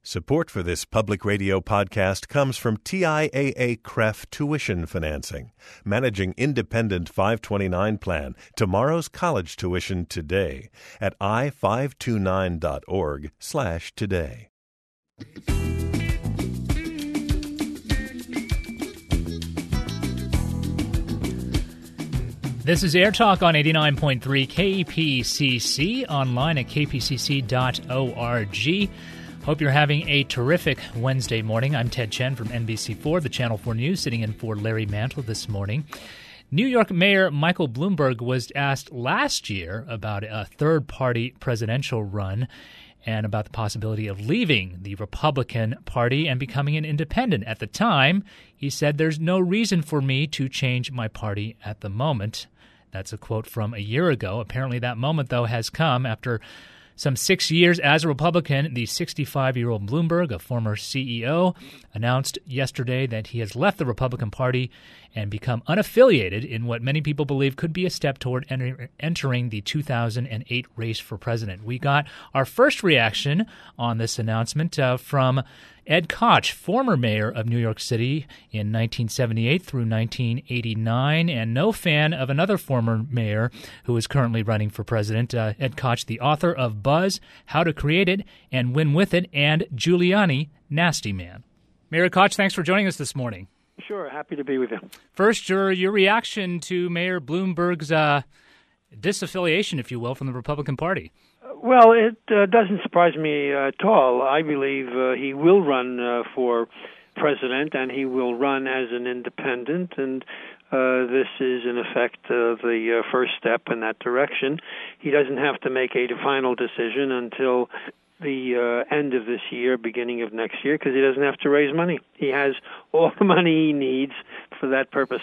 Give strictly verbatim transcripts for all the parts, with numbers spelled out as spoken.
Support for this public radio podcast comes from T I A A C R E F Tuition Financing, managing independent five twenty-nine plan, tomorrow's college tuition today at i five two nine dot org slash today. This is Air Talk on eighty-nine point three K P C C, online at k p c c dot org. Hope you're having a terrific Wednesday morning. I'm Ted Chen from N B C four, the Channel four News, sitting in for Larry Mantle this morning. New York Mayor Michael Bloomberg was asked last year about a third-party presidential run and about the possibility of leaving the Republican Party and becoming an independent. At the time, he said, "There's no reason for me to change my party at the moment." That's a quote from a year ago. Apparently that moment, though, has come after some six years as a Republican. The sixty-five-year-old Bloomberg, a former C E O, announced yesterday that he has left the Republican Party and become unaffiliated in what many people believe could be a step toward enter- entering the two thousand eight race for president. We got our first reaction on this announcement uh, from Ed Koch, former mayor of New York City in nineteen seventy-eight through nineteen eighty-nine, and no fan of another former mayor who is currently running for president. Uh, Ed Koch, the author of Buzz, How to Create It and Win With It, and Giuliani, Nasty Man. Mayor Koch, thanks for joining us this morning. Sure, happy to be with you. First, your your reaction to Mayor Bloomberg's uh, disaffiliation, if you will, from the Republican Party. Well, it uh, doesn't surprise me uh, at all. I believe uh, he will run uh, for president, and he will run as an independent, and uh, this is, in effect, uh, the uh, first step in that direction. He doesn't have to make a final decision until the uh, end of this year, beginning of next year, because he doesn't have to raise money. He has all the money he needs for that purpose.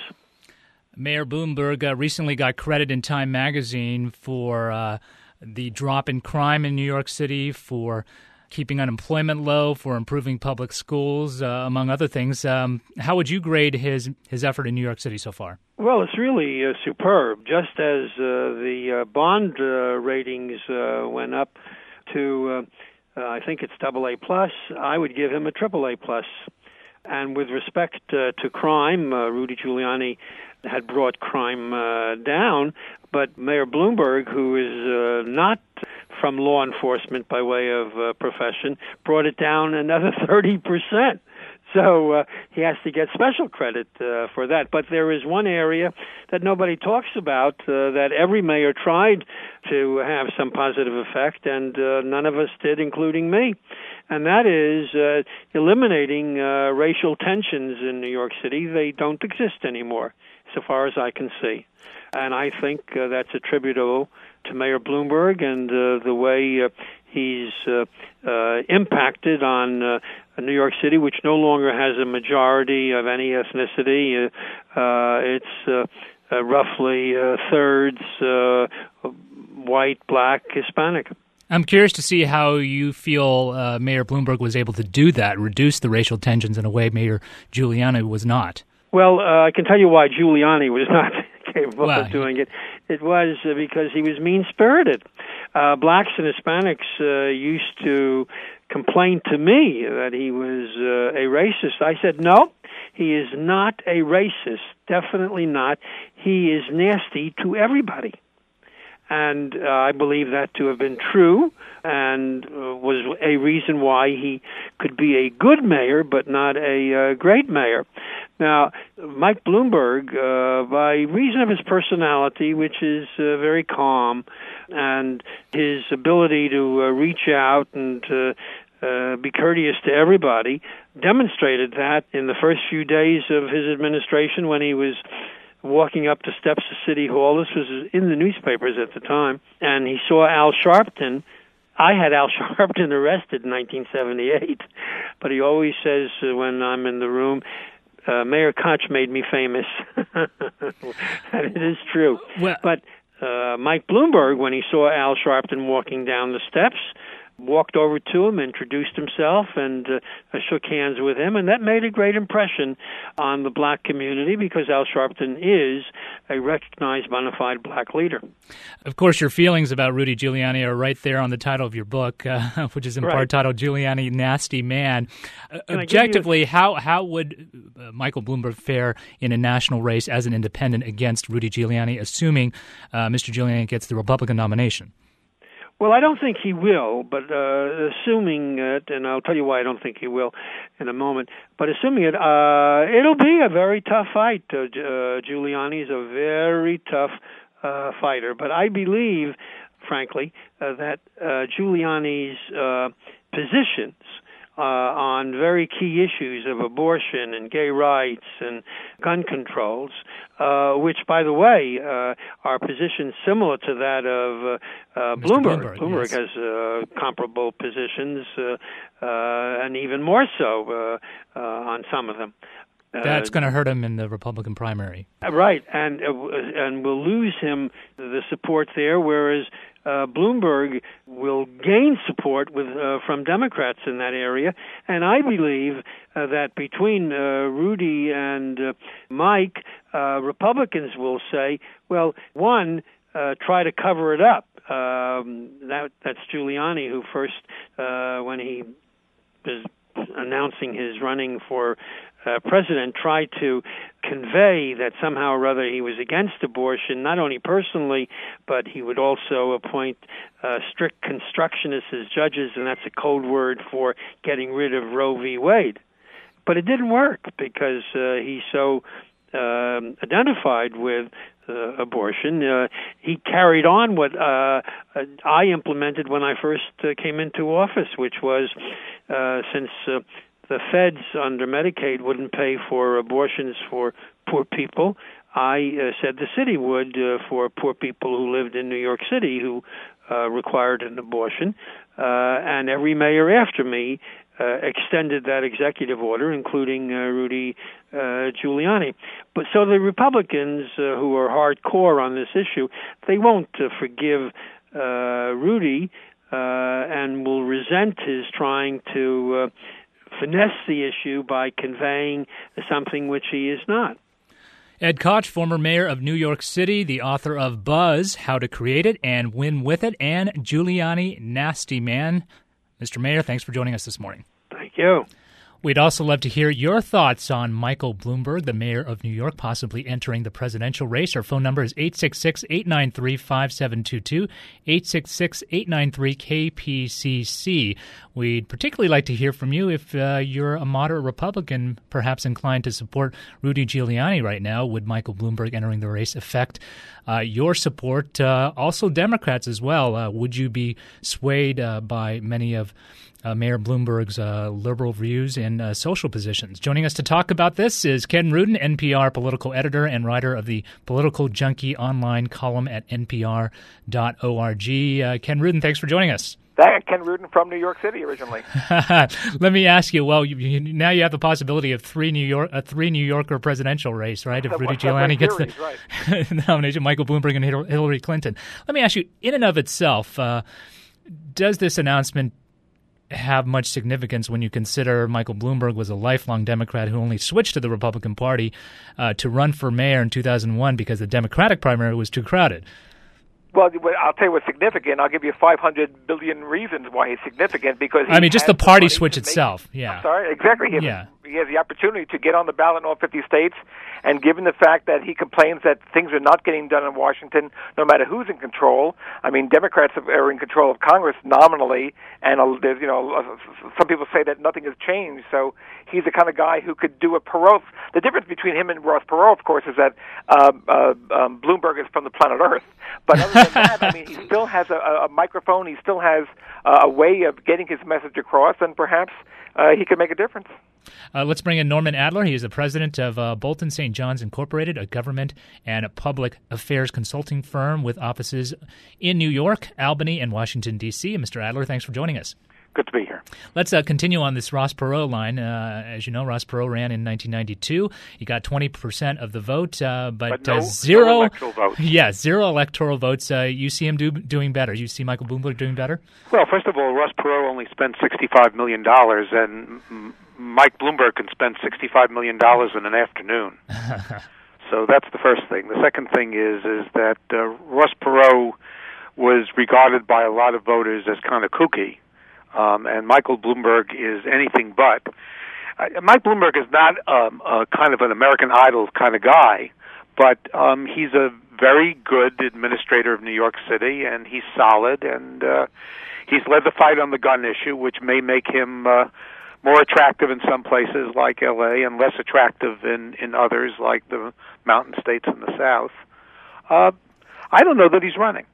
Mayor Bloomberg uh, recently got credit in Time magazine for uh, the drop in crime in New York City, for keeping unemployment low, for improving public schools, uh, among other things. Um, how would you grade his his effort in New York City so far? Well, it's really uh, superb. Just as uh, the uh, bond uh, ratings uh, went up to, uh, uh, I think it's double A plus, I would give him a triple A plus. And with respect uh, to crime, uh, Rudy Giuliani had brought crime uh, down, but Mayor Bloomberg, who is uh, not from law enforcement by way of uh, profession, brought it down another thirty percent. So uh, he has to get special credit uh, for that. But there is one area that nobody talks about uh, that every mayor tried to have some positive effect, and uh, none of us did, including me. And that is uh, eliminating uh, racial tensions in New York City. They don't exist anymore, so far as I can see. And I think uh, that's attributable to Mayor Bloomberg and uh, the way uh, he's uh, uh, impacted on uh, New York City, which no longer has a majority of any ethnicity. Uh, uh, it's uh, uh, roughly uh, thirds uh, white, black, Hispanic. I'm curious to see how you feel uh, Mayor Bloomberg was able to do that, reduce the racial tensions in a way Mayor Giuliani was not. Well, uh, I can tell you why Giuliani was not capable well, of doing it. It was uh, because he was mean-spirited. Uh, blacks and Hispanics uh, used to complain to me that he was uh, a racist. I said, no, he is not a racist, definitely not. He is nasty to everybody. And uh, I believe that to have been true, and uh, was a reason why he could be a good mayor, but not a uh, great mayor. Now, Mike Bloomberg, uh, by reason of his personality, which is uh, very calm, and his ability to uh, reach out and uh, uh, be courteous to everybody, demonstrated that in the first few days of his administration when he was walking up the steps of City Hall. This was in the newspapers at the time, and he saw Al Sharpton. I had Al Sharpton arrested in nineteen seventy-eight, but he always says uh, when I'm in the room, uh, Mayor Koch made me famous. And it is true. Well, but uh, Mike Bloomberg, when he saw Al Sharpton walking down the steps, walked over to him, introduced himself, and uh, shook hands with him, and that made a great impression on the black community because Al Sharpton is a recognized bona fide black leader. Of course, your feelings about Rudy Giuliani are right there on the title of your book, uh, which is in right. part titled Giuliani, Nasty Man. Uh, objectively, a... how, how would uh, Michael Bloomberg fare in a national race as an independent against Rudy Giuliani, assuming uh, Mister Giuliani gets the Republican nomination? Well, I don't think he will, but uh, assuming it, and I'll tell you why I don't think he will in a moment, but assuming it, uh, it'll be a very tough fight. Uh, uh, Giuliani's a very tough uh, fighter, but I believe, frankly, uh, that uh, Giuliani's uh, positions Uh, on very key issues of abortion and gay rights and gun controls, uh, which, by the way, uh, are positions similar to that of uh, uh, Bloomberg. Bloomberg, Bloomberg yes. has uh, comparable positions, uh, uh, and even more so uh, uh, on some of them. That's going to hurt him in the Republican primary. Right, and uh, and we'll lose him the support there, whereas uh, Bloomberg will gain support with uh, from Democrats in that area. And I believe uh, that between uh, Rudy and uh, Mike, uh, Republicans will say, well, one, uh, try to cover it up. Um, that that's Giuliani who first, uh, when he was announcing his running for Uh, president, tried to convey that somehow or other he was against abortion, not only personally, but he would also appoint uh, strict constructionists as judges, and that's a code word for getting rid of Roe v. Wade. But it didn't work because uh, he so um, identified with uh, abortion. Uh, he carried on what uh, I implemented when I first uh, came into office, which was uh, since uh, the feds under Medicaid wouldn't pay for abortions for poor people, I uh, said the city would uh, for poor people who lived in New York City who uh, required an abortion. Uh, and every mayor after me uh, extended that executive order, including uh, Rudy uh, Giuliani. But so the Republicans uh, who are hardcore on this issue, they won't uh, forgive uh, Rudy uh, and will resent his trying to uh, finesse the issue by conveying something which he is not. Ed Koch, former mayor of New York City, the author of Buzz, How to Create It and Win With It, and Giuliani, Nasty Man. Mister Mayor, thanks for joining us this morning. Thank you. We'd also love to hear your thoughts on Michael Bloomberg, the mayor of New York, possibly entering the presidential race. Our phone number is eight six six, eight nine three, five seven two two, eight six six, eight nine three, K P C C. We'd particularly like to hear from you if uh, you're a moderate Republican, perhaps inclined to support Rudy Giuliani right now. Would Michael Bloomberg entering the race affect uh, your support? Uh, also Democrats as well. Uh, would you be swayed uh, by many of Uh, Mayor Bloomberg's uh, liberal views and uh, social positions? Joining us to talk about this is Ken Rudin, N P R political editor and writer of the Political Junkie online column at N P R dot org. Uh, Ken Rudin, thanks for joining us. Thank Ken Rudin from New York City originally. Let me ask you. Well, you, you, now you have the possibility of three New York, a three New Yorker presidential race, right? If Rudy Giuliani gets the, right. the nomination, Michael Bloomberg and Hillary Clinton. Let me ask you, in and of itself, uh, does this announcement have much significance when you consider Michael Bloomberg was a lifelong Democrat who only switched to the Republican Party uh, to run for mayor in two thousand one because the Democratic primary was too crowded? Well, I'll tell you what's significant. I'll give you five hundred billion reasons why he's significant. Because he I mean, just the party switch itself. Make, yeah. I'm sorry, exactly. He, yeah. he has the opportunity to get on the ballot in all fifty states, and given the fact that he complains that things are not getting done in Washington, no matter who's in control. I mean, Democrats are in control of Congress nominally, and there's, you know, some people say that nothing has changed. So he's the kind of guy who could do a Perot. The difference between him and Ross Perot, of course, is that uh, uh, um, Bloomberg is from the planet Earth. But other than that, I mean, he still has a, a microphone. He still has a way of getting his message across, and perhaps uh, he could make a difference. Uh, let's bring in Norman Adler. He is the president of uh, Bolton Saint John's Incorporated, a government and a public affairs consulting firm with offices in New York, Albany, and Washington, D C. Mister Adler, thanks for joining us. Good to be here. Let's uh, continue on this Ross Perot line. Uh, as you know, Ross Perot ran in nineteen ninety-two. He got twenty percent of the vote, uh, but, but no, uh, zero no electoral votes. Yeah, zero electoral votes. Uh, you see him do, doing better. You see Michael Bloomberg doing better? Well, first of all, Ross Perot only spent sixty-five million dollars, and Mike Bloomberg can spend sixty-five million dollars in an afternoon. So that's the first thing. The second thing is is that uh, Ross Perot was regarded by a lot of voters as kind of kooky. Um, and Michael Bloomberg is anything but. Uh, Mike Bloomberg is not um, a kind of an American Idol kind of guy, but um, he's a very good administrator of New York City, and he's solid, and uh, he's led the fight on the gun issue, which may make him uh, more attractive in some places like L A and less attractive in, in others like the mountain states in the South. Uh, I don't know that he's running.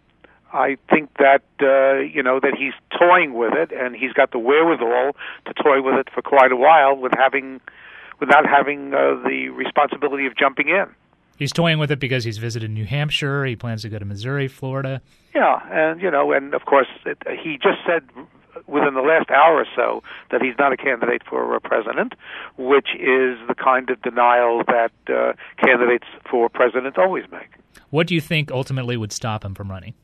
I think that, uh, you know, that he's toying with it, and he's got the wherewithal to toy with it for quite a while with having, without having uh, the responsibility of jumping in. He's toying with it because he's visited New Hampshire. He plans to go to Missouri, Florida. Yeah, and, you know, and, of course, it, he just said within the last hour or so that he's not a candidate for a president, which is the kind of denial that uh, candidates for president always make. What do you think ultimately would stop him from running?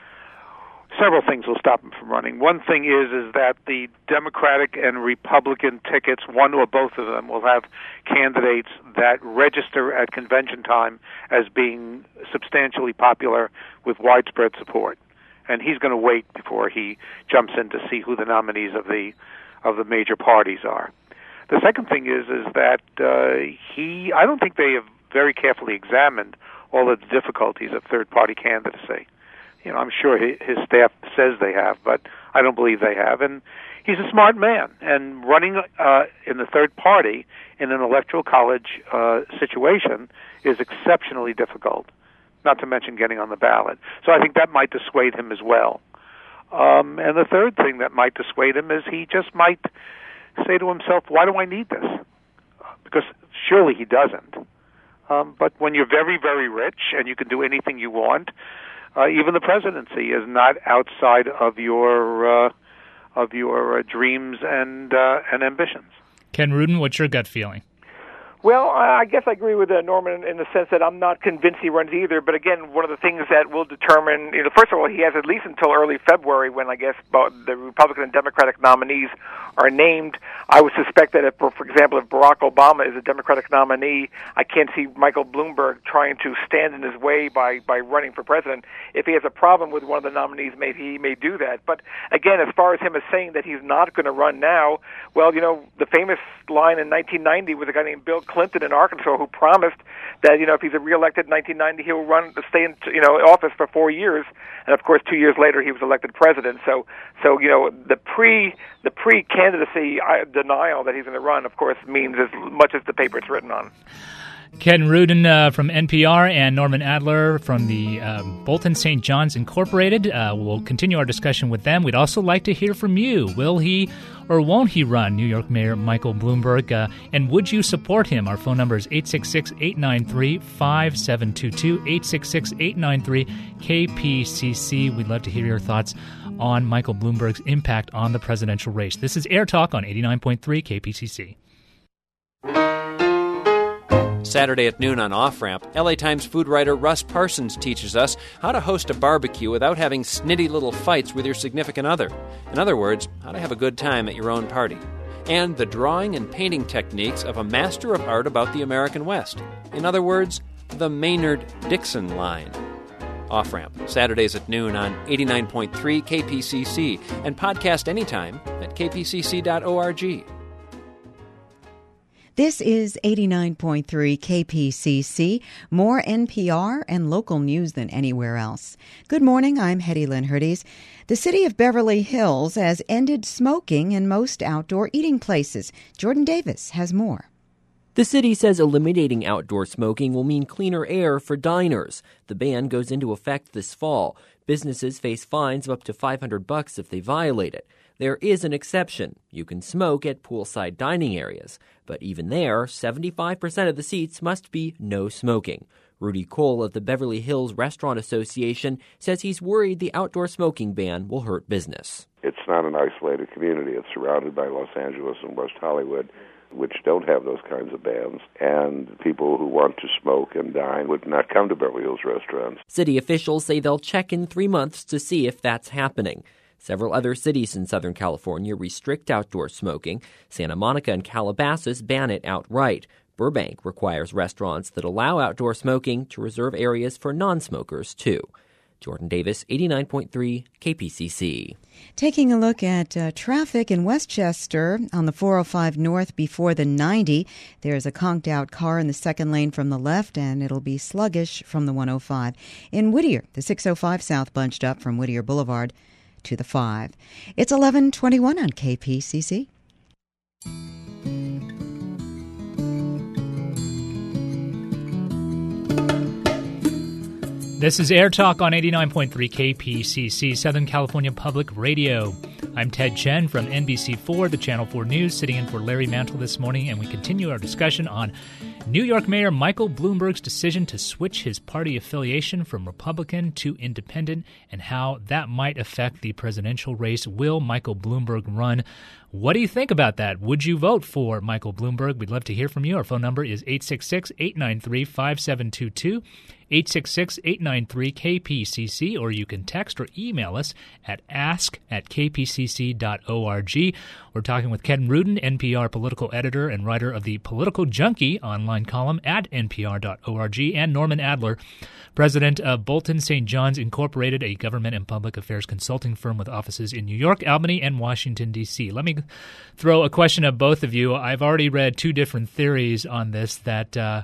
Several things will stop him from running. One thing is is that the Democratic and Republican tickets, one or both of them, will have candidates that register at convention time as being substantially popular with widespread support. And he's going to wait before he jumps in to see who the nominees of the of the major parties are. The second thing is is that uh, he I don't think they have very carefully examined all of the difficulties of third-party candidacy. You know, I'm sure his staff says they have, but I don't believe they have. And he's a smart man, and running uh, in the third party in an electoral college uh, situation is exceptionally difficult, not to mention getting on the ballot. So I think that might dissuade him as well. Um, and the third thing that might dissuade him is he just might say to himself, why do I need this? Because surely he doesn't. Um, but when you're very, very rich and you can do anything you want, Uh, even the presidency is not outside of your uh, of your uh, dreams and uh, and ambitions. Ken Rudin, what's your gut feeling? Well, I guess I agree with uh, Norman in the sense that I'm not convinced he runs either. But again, one of the things that will determine, you know, first of all, he has at least until early February when I guess the Republican and Democratic nominees are named. I would suspect that if, for example, if Barack Obama is a Democratic nominee, I can't see Michael Bloomberg trying to stand in his way by, by running for president. If he has a problem with one of the nominees, maybe he may do that. But again, as far as him as saying that he's not going to run now, well, you know, the famous line in nineteen ninety was a guy named Bill Clinton in Arkansas who promised that, you know, if he's reelected in nineteen ninety, he'll run to stay in, you know, office for four years. And of course, two years later, he was elected president. So, so you know, the pre the pre candidacy denial that he's going to run, of course, means as much as the paper it's written on. Ken Rudin uh, from N P R and Norman Adler from the um, Bolton Saint John's Incorporated. Uh, we'll continue our discussion with them. We'd also like to hear from you. Will he or won't he run New York Mayor Michael Bloomberg? Uh, and would you support him? Our phone number is eight six six, eight nine three, five seven two two, eight six six, eight nine three, K P C C. We'd love to hear your thoughts on Michael Bloomberg's impact on the presidential race. This is Air Talk on eighty-nine point three K P C C. Saturday at noon on Off Ramp, L A Times food writer Russ Parsons teaches us how to host a barbecue without having snitty little fights with your significant other. In other words, how to have a good time at your own party. And the drawing and painting techniques of a master of art about the American West. In other words, the Maynard Dixon line. Off Ramp, Saturdays at noon on eighty-nine point three K P C C, and podcast anytime at k p c c dot org. This is eighty-nine point three K P C C, more N P R and local news than anywhere else. Good morning, I'm Hetty Lynn Hurdes. The city of Beverly Hills has ended smoking in most outdoor eating places. Jordan Davis has more. The city says eliminating outdoor smoking will mean cleaner air for diners. The ban goes into effect this fall. Businesses face fines of up to five hundred bucks if they violate it. There is an exception. You can smoke at poolside dining areas. But even there, seventy-five percent of the seats must be no smoking. Rudy Cole of the Beverly Hills Restaurant Association says he's worried the outdoor smoking ban will hurt business. It's not an isolated community. It's surrounded by Los Angeles and West Hollywood, which don't have those kinds of bans, and people who want to smoke and dine would not come to Beverly Hills restaurants. City officials say they'll check in three months to see if that's happening. Several other cities in Southern California restrict outdoor smoking. Santa Monica and Calabasas ban it outright. Burbank requires restaurants that allow outdoor smoking to reserve areas for non-smokers, too. Jordan Davis, eighty-nine point three K P C C. Taking a look at uh, traffic in Westchester on the four oh five North before the ninety. There's a conked-out car in the second lane from the left, and it'll be sluggish from the one oh five. In Whittier, the six oh five South bunched up from Whittier Boulevard to the five. It's eleven twenty-one on K P C C. This is Air Talk on eighty-nine point three K P C C, Southern California Public Radio. I'm Ted Chen from N B C four, the Channel four News, sitting in for Larry Mantle this morning, and we continue our discussion on New York Mayor Michael Bloomberg's decision to switch his party affiliation from Republican to Independent and how that might affect the presidential race. Will Michael Bloomberg run? What do you think about that? Would you vote for Michael Bloomberg? We'd love to hear from you. Our phone number is eight six six, eight nine three, five seven two two, eight six six, eight nine three, K P C C, or you can text or email us at ask at k p c c dot org. We're talking with Ken Rudin, N P R political editor and writer of the Political Junkie online column at n p r dot org, and Norman Adler, president of Bolton Saint John's Incorporated, a government and public affairs consulting firm with offices in New York, Albany, and Washington, D C. Let me throw a question at both of you. I've already read two different theories on this, that uh,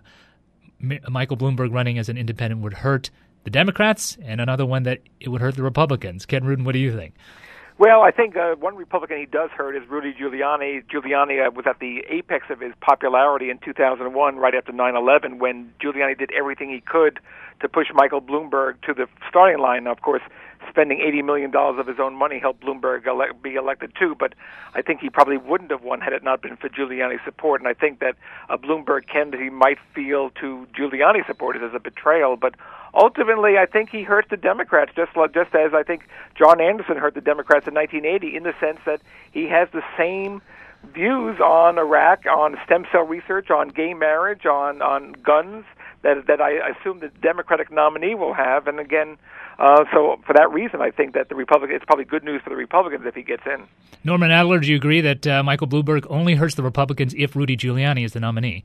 M- Michael Bloomberg running as an independent would hurt the Democrats, and another one that it would hurt the Republicans. Ken Rudin, what do you think? Well, I think uh, one Republican he does hurt is Rudy Giuliani. Giuliani uh, was at the apex of his popularity in two thousand one, right after nine eleven, when Giuliani did everything he could to push Michael Bloomberg to the starting line. Now, of course, spending eighty million dollars of his own money helped Bloomberg ele- be elected too, but I think he probably wouldn't have won had it not been for Giuliani's support. And I think that a Bloomberg candidacy might feel to Giuliani supporters as a betrayal, but ultimately I think he hurts the Democrats, just like, just as I think John Anderson hurt the Democrats in nineteen eighty, in the sense that he has the same views on Iraq, on stem cell research, on gay marriage, on, on guns, that that I assume the Democratic nominee will have. And again, uh, so for that reason, I think that the Republican, it's probably good news for the Republicans if he gets in. Norman Adler, do you agree that uh, Michael Bloomberg only hurts the Republicans if Rudy Giuliani is the nominee?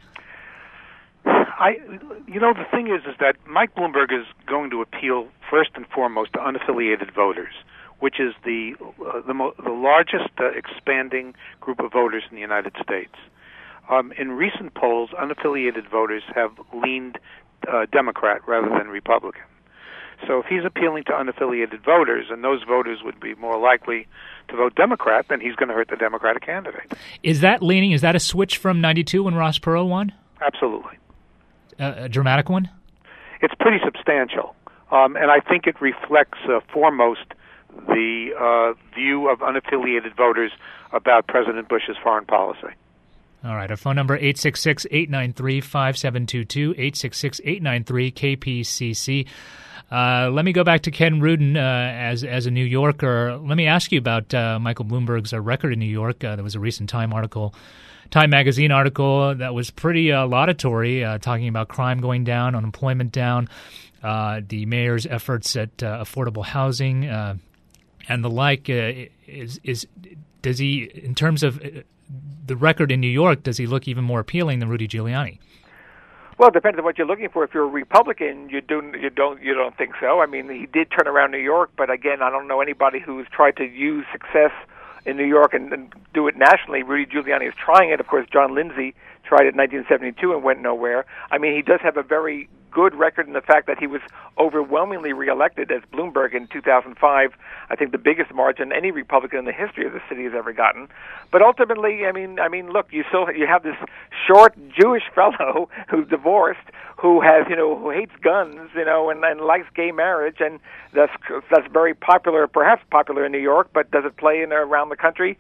I, you know, the thing is, is that Mike Bloomberg is going to appeal first and foremost to unaffiliated voters, which is the uh, the, mo- the largest uh, expanding group of voters in the United States. Um, in recent polls, unaffiliated voters have leaned uh, Democrat rather than Republican. So if he's appealing to unaffiliated voters, and those voters would be more likely to vote Democrat, then he's going to hurt the Democratic candidate. Is that leaning, is that a switch from ninety-two when Ross Perot won? Absolutely. Uh, a dramatic one? It's pretty substantial, um, and I think it reflects uh, foremost the uh, view of unaffiliated voters about President Bush's foreign policy. All right. Our phone number, eight six six, eight nine three, five seven two two, eight six six, eight nine three, K P C C. Uh, let me go back to Ken Rudin uh, as as a New Yorker. Let me ask you about uh, Michael Bloomberg's uh, record in New York. Uh, there was a recent Time article, Time magazine article that was pretty uh, laudatory, uh, talking about crime going down, unemployment down, uh, the mayor's efforts at uh, affordable housing, uh, and the like. Uh, is is does he, in terms of the record in New York, does he look even more appealing than Rudy Giuliani? Well, it depends on what you're looking for. If you're a Republican, you do you don't you don't think so. I mean, he did turn around New York, but again, I don't know anybody who's tried to use success in New York and, and do it nationally. Rudy Giuliani is trying it. Of course, John Lindsay tried it in nineteen seventy-two and went nowhere. I mean, he does have a very good record in the fact that he was overwhelmingly reelected as Bloomberg in two thousand five. I think the biggest margin any Republican in the history of the city has ever gotten. But ultimately, I mean, I mean, look, you still you have this short Jewish fellow who's divorced, who has, you know, who hates guns, you know, and, and likes gay marriage, and that's that's very popular, perhaps popular in New York, but does it play in around the country?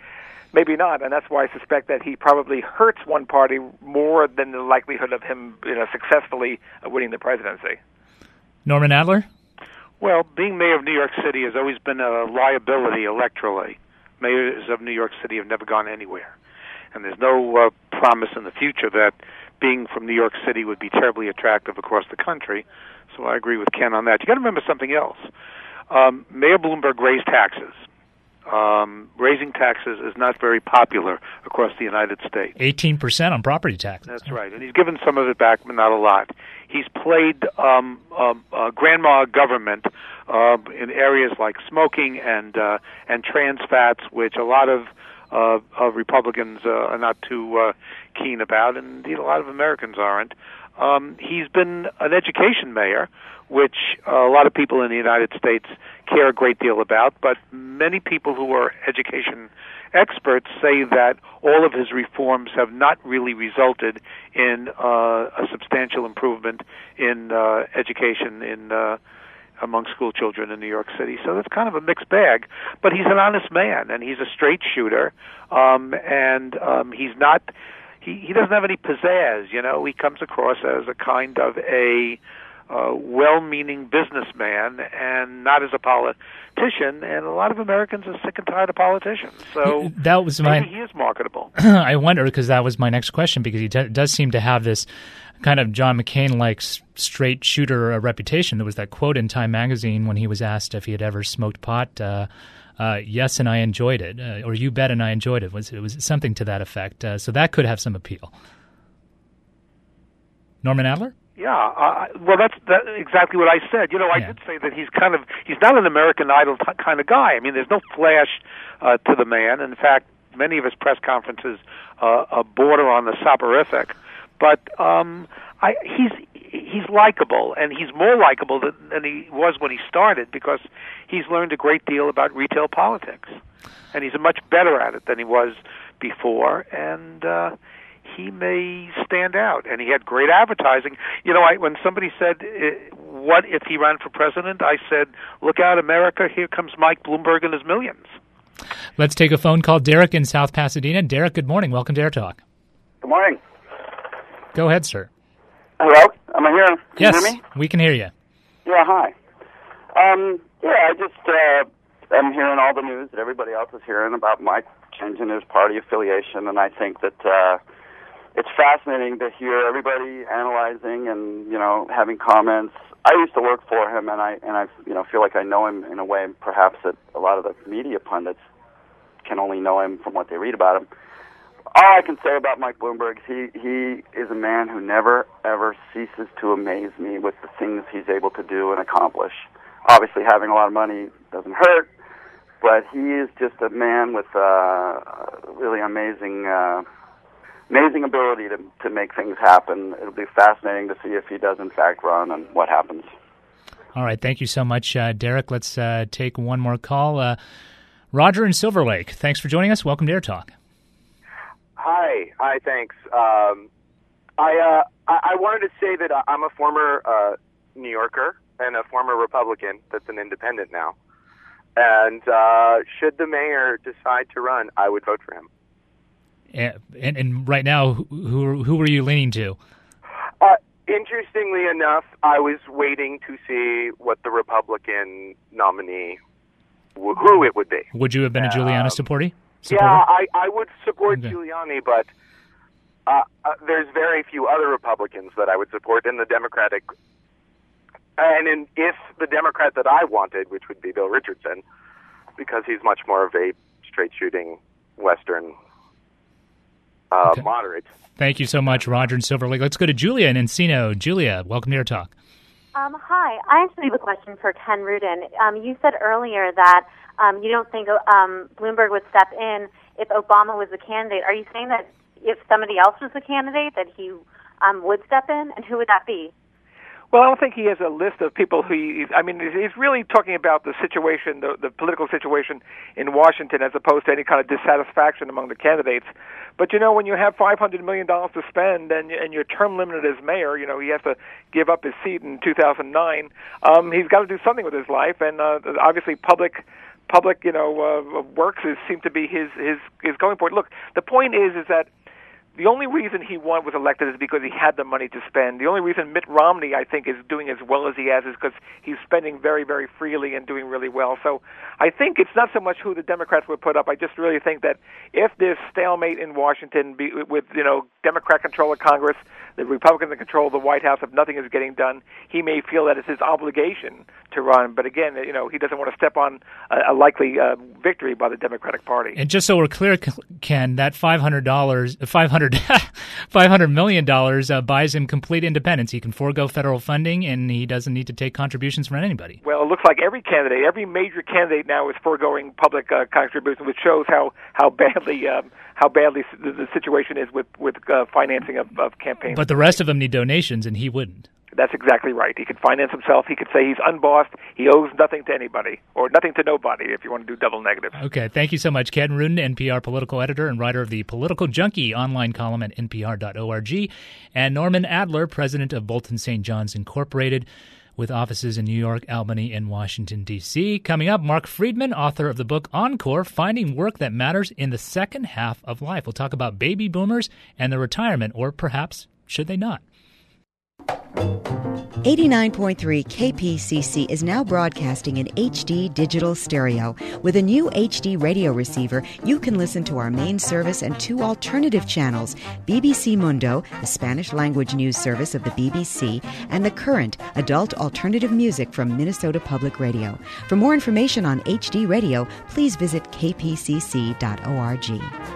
maybe not, and that's why I suspect that he probably hurts one party more than the likelihood of him, you know, successfully winning the presidency. Norman Adler? Well, being mayor of New York City has always been a liability electorally. Mayors of New York City have never gone anywhere. And there's no uh, promise in the future that being from New York City would be terribly attractive across the country. So I agree with Ken on that. You got to remember something else. Um, Mayor Bloomberg raised taxes. Um, raising taxes is not very popular across the United States. eighteen percent on property taxes. That's right. And he's given some of it back, but not a lot. He's played um, um, uh, grandma government uh, in areas like smoking and uh, and trans fats, which a lot of uh, of Republicans uh, are not too uh, keen about, and indeed a lot of Americans aren't. Um, he's been an education mayor, which uh, a lot of people in the United States care a great deal about, but many people who are education experts say that all of his reforms have not really resulted in uh, a substantial improvement in uh, education in uh, among school children in New York City. So that's kind of a mixed bag. But he's an honest man, and he's a straight shooter, um, and um, he's not. He, he doesn't have any pizzazz, you know. He comes across as a kind of a uh, well-meaning businessman and not as a politician, and a lot of Americans are sick and tired of politicians. So that was my, maybe he is marketable. I wonder, because that was my next question, because he d- does seem to have this kind of John McCain-like straight shooter uh, reputation. There was that quote in Time magazine when he was asked if he had ever smoked pot, uh, Uh, yes, and I enjoyed it, uh, or you bet, and I enjoyed it. It was, it was something to that effect. Uh, so that could have some appeal. Norman Adler? Yeah, uh, well, that's that, exactly what I said. You know, I yeah. did say that he's kind of he's not an American Idol t- kind of guy. I mean, there's no flash uh, to the man. In fact, many of his press conferences uh, uh, border on the soporific. But um, I, he's he's likable, and he's more likable than, than he was when he started, because he's learned a great deal about retail politics, and he's much better at it than he was before, and uh, he may stand out. And he had great advertising. You know, I, when somebody said, what if he ran for president, I said, look out, America, here comes Mike Bloomberg and his millions. Let's take a phone call. Derek in South Pasadena. Derek, good morning. Welcome to Air Talk. Good morning. Go ahead, sir. Hello? Am I here? Can yes, you hear me? We can hear you. Yeah, hi. Um, yeah, I just uh, am hearing all the news that everybody else is hearing about Mike changing his party affiliation, and I think that uh, it's fascinating to hear everybody analyzing and, you know, having comments. I used to work for him, and I and I you know feel like I know him in a way perhaps that a lot of the media pundits can only know him from what they read about him. All I can say about Mike Bloomberg is he, he is a man who never, ever ceases to amaze me with the things he's able to do and accomplish. Obviously, having a lot of money doesn't hurt, but he is just a man with uh, really amazing uh, amazing ability to, to make things happen. It'll be fascinating to see if he does, in fact, run and what happens. All right. Thank you so much, uh, Derek. Let's uh, take one more call. Uh, Roger in Silver Lake, thanks for joining us. Welcome to Air Talk. Hi, hi, thanks. Um, I, uh, I I wanted to say that I'm a former uh, New Yorker and a former Republican that's an independent now. And uh, should the mayor decide to run, I would vote for him. And, and, and right now, who who were you leaning to? Uh, interestingly enough, I was waiting to see what the Republican nominee, who it would be. Would you have been a Giuliani um, supporter? Supporter? Yeah, I, I would support okay. Giuliani, but uh, uh, there's very few other Republicans that I would support in the Democratic. And in, if the Democrat that I wanted, which would be Bill Richardson, because he's much more of a straight-shooting Western uh, okay. moderate. Thank you so much, Roger in Silver Lake. Let's go to Julia in Encino. Julia, welcome to Air Talk. Um, hi. I actually have a question for Ken Rudin. Um, you said earlier that um, you don't think um, Bloomberg would step in if Obama was the candidate. Are you saying that if somebody else was the candidate that he um, would step in, and who would that be? Well, I don't think he has a list of people who he, I mean, he's really talking about the situation, the, the political situation in Washington, as opposed to any kind of dissatisfaction among the candidates. But, you know, when you have five hundred million dollars to spend and, and you're term limited as mayor, you know, he has to give up his seat in two thousand nine. Um, he's got to do something with his life, and uh, obviously public public, you know, uh, works is, seem to be his, his, his going point. Look, the point is, is that the only reason he won was elected is because he had the money to spend. The only reason Mitt Romney, I think, is doing as well as he has is because he's spending very, very freely and doing really well. So I think it's not so much who the Democrats would put up. I just really think that if this stalemate in Washington be, with, you know, Democrat control of Congress, the Republicans in control of the White House, if nothing is getting done, he may feel that it's his obligation to run. But again, you know, he doesn't want to step on a, a likely uh, victory by the Democratic Party. And just so we're clear, Ken, that five hundred dollars, five hundred five hundred million dollars uh, buys him complete independence. He can forego federal funding, and he doesn't need to take contributions from anybody. Well, it looks like every candidate, every major candidate now is foregoing public uh, contributions, which shows how how badly um, how badly the, the situation is with with uh, financing of, of campaigns. But the rest of them need donations, and he wouldn't. That's exactly right. He could finance himself. He could say he's unbossed. He owes nothing to anybody, or nothing to nobody, if you want to do double negative. Okay, thank you so much, Ken Rudin, N P R political editor and writer of the Political Junkie online column at N P R dot org, and Norman Adler, president of Bolton Saint John's Incorporated, with offices in New York, Albany, and Washington, D C Coming up, Mark Friedman, author of the book Encore, Finding Work That Matters in the Second Half of Life. We'll talk about baby boomers and their retirement, or perhaps should they not? eighty-nine point three K P C C is now broadcasting in H D digital stereo. With a new H D radio receiver, you can listen to our main service and two alternative channels, B B C Mundo, the Spanish language news service of the B B C, and The Current, adult alternative music from Minnesota Public Radio. For more information on H D radio, please visit k p c c dot org.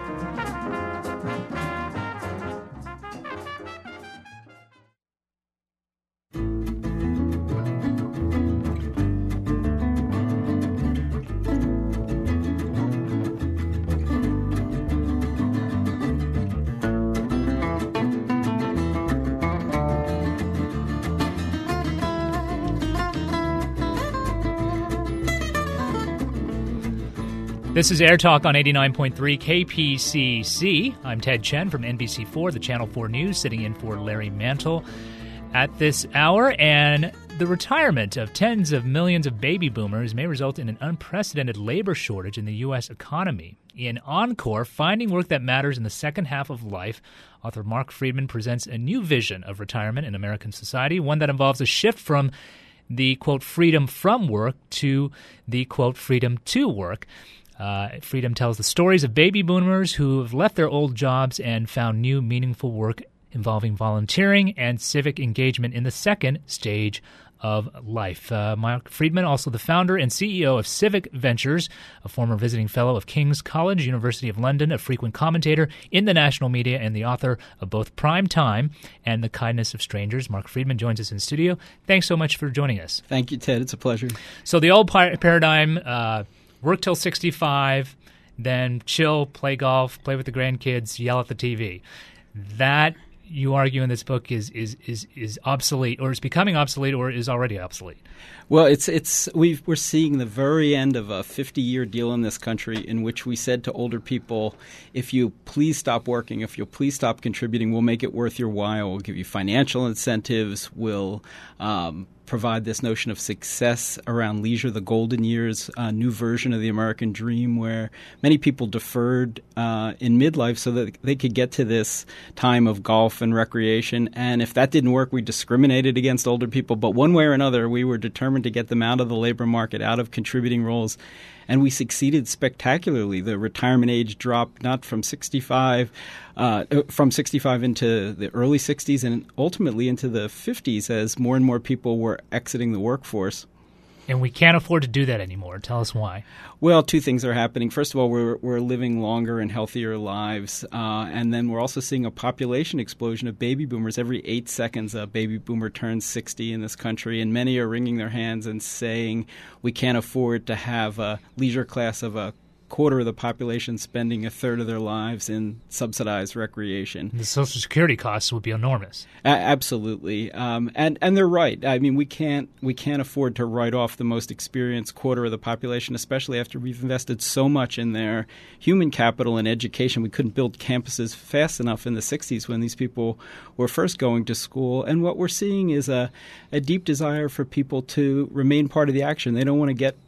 This is Air Talk on eighty-nine point three K P C C. I'm Ted Chen from N B C four, the Channel four News, sitting in for Larry Mantle at this hour. And the retirement of tens of millions of baby boomers may result in an unprecedented labor shortage in the U S economy. In Encore, Finding Work That Matters in the Second Half of Life, author Mark Friedman presents a new vision of retirement in American society, one that involves a shift from the, quote, freedom from work to the, quote, freedom to work. Uh, Freedom tells the stories of baby boomers who have left their old jobs and found new meaningful work involving volunteering and civic engagement in the second stage of life. Uh, Mark Friedman, also the founder and C E O of Civic Ventures, a former visiting fellow of King's College, University of London, a frequent commentator in the national media, and the author of both Prime Time and The Kindness of Strangers. Mark Friedman joins us in studio. Thanks so much for joining us. Thank you, Ted. It's a pleasure. So the old par- paradigm... Uh, Work till sixty-five, then chill, play golf, play with the grandkids, yell at the T V. That, you argue in this book, is is is, is obsolete, or is becoming obsolete, or is already obsolete. Well, it's it's we've, we're seeing the very end of a fifty-year deal in this country in which we said to older people, if you please stop working, if you'll please stop contributing, we'll make it worth your while. We'll give you financial incentives. We'll um, provide this notion of success around leisure, the golden years, a new version of the American dream where many people deferred uh, in midlife so that they could get to this time of golf and recreation. And if that didn't work, we discriminated against older people. But one way or another, we were determined to get them out of the labor market, out of contributing roles. And we succeeded spectacularly. The retirement age dropped not from sixty-five, uh, from sixty-five into the early sixties and ultimately into the fifties as more and more people were exiting the workforce. And we can't afford to do that anymore. Tell us why. Well, two things are happening. First of all, we're we're living longer and healthier lives, uh, and then we're also seeing a population explosion of baby boomers. Every eight seconds, a baby boomer turns sixty in this country, and many are wringing their hands and saying we can't afford to have a leisure class of a quarter of the population spending a third of their lives in subsidized recreation. The Social Security costs would be enormous. A- absolutely, um, and and they're right. I mean, we can't we can't afford to write off the most experienced quarter of the population, especially after we've invested so much in their human capital and education. We couldn't build campuses fast enough in the sixties when these people were first going to school. And what we're seeing is a, a deep desire for people to remain part of the action. They don't want to get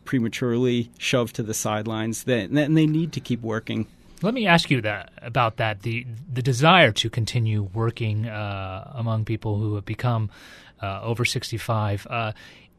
prematurely shoved to the sidelines. They, and they need to keep working. Let me ask you that about that the the desire to continue working uh, among people who have become uh, over sixty-five. Uh,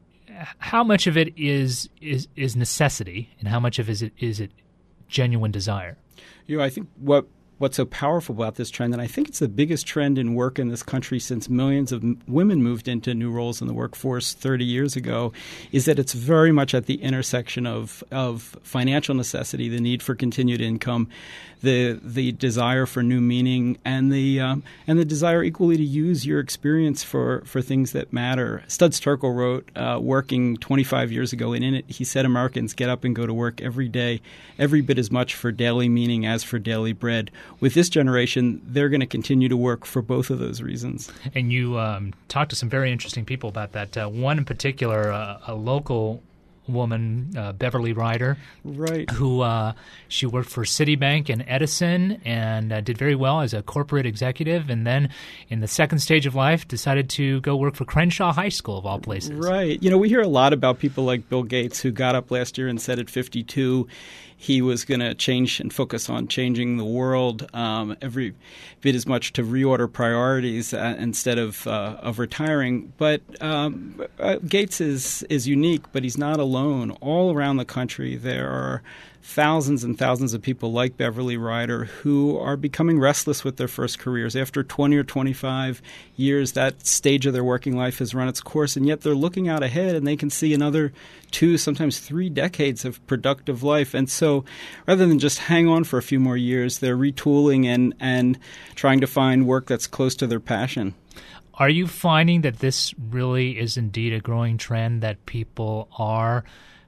how much of it is is is necessity, and how much of it is it is it genuine desire? You know, I think what. What's so powerful about this trend, and I think it's the biggest trend in work in this country since millions of m- women moved into new roles in the workforce thirty years ago, is that it's very much at the intersection of of financial necessity, the need for continued income, the the desire for new meaning, and the um, and the desire equally to use your experience for, for things that matter. Studs Terkel wrote, uh, working twenty-five years ago, and in it he said Americans get up and go to work every day, every bit as much for daily meaning as for daily bread. With this generation, they're going to continue to work for both of those reasons. And you um, talked to some very interesting people about that. Uh, one in particular, uh, a local woman, uh, Beverly Ryder, right? Who uh, she worked for Citibank and Edison and uh, did very well as a corporate executive, and then in the second stage of life decided to go work for Crenshaw High School of all places. Right. You know, we hear a lot about people like Bill Gates who got up last year and said at fifty-two he was going to change and focus on changing the world um, every bit as much to reorder priorities uh, instead of uh, of retiring. But um, uh, Gates is is unique, but he's not alone. All around the country, there are thousands and thousands of people like Beverly Ryder who are becoming restless with their first careers. After twenty or twenty-five years, that stage of their working life has run its course, and yet they're looking out ahead and they can see another two, sometimes three decades of productive life. And so rather than just hang on for a few more years, they're retooling and, and trying to find work that's close to their passion. Are you finding that this really is indeed a growing trend, that people are